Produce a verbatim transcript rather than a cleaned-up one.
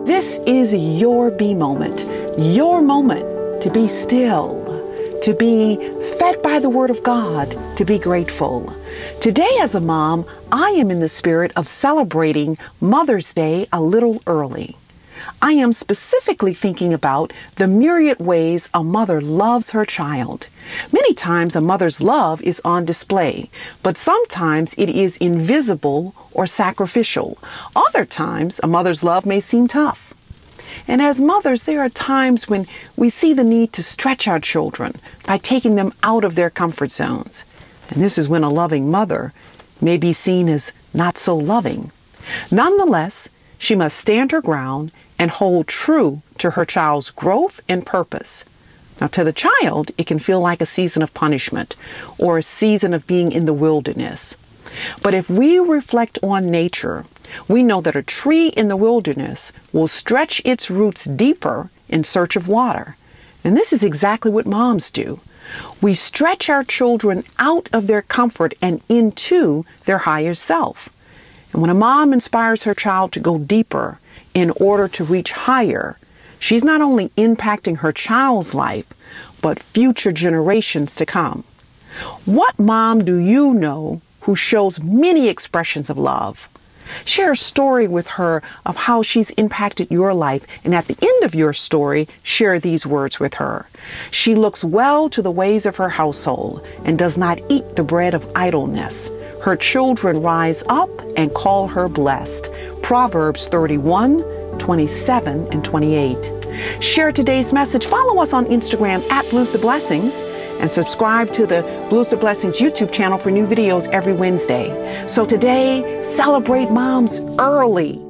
This is your be moment, your moment to be still, to be fed by the Word of God, to be grateful. Today as a mom, I am in the spirit of celebrating Mother's Day a little early. I am specifically thinking about the myriad ways a mother loves her child. Many times a mother's love is on display, but sometimes it is invisible or sacrificial. Other times a mother's love may seem tough. And as mothers, there are times when we see the need to stretch our children by taking them out of their comfort zones. And this is when a loving mother may be seen as not so loving. Nonetheless, she must stand her ground and hold true to her child's growth and purpose. Now, to the child, it can feel like a season of punishment or a season of being in the wilderness. But if we reflect on nature, we know that a tree in the wilderness will stretch its roots deeper in search of water. And this is exactly what moms do. We stretch our children out of their comfort and into their higher self. And when a mom inspires her child to go deeper in order to reach higher, she's not only impacting her child's life, but future generations to come. What mom do you know who shows many expressions of love? Share a story with her of how she's impacted your life, and at the end of your story, share these words with her. She looks well to the ways of her household and does not eat the bread of idleness. Her children rise up and call her blessed. Proverbs thirty-one, twenty-seven, and twenty-eight. Share today's message. Follow us on Instagram at Blues to Blessings and subscribe to the Blues to Blessings YouTube channel for new videos every Wednesday. So today, celebrate moms early.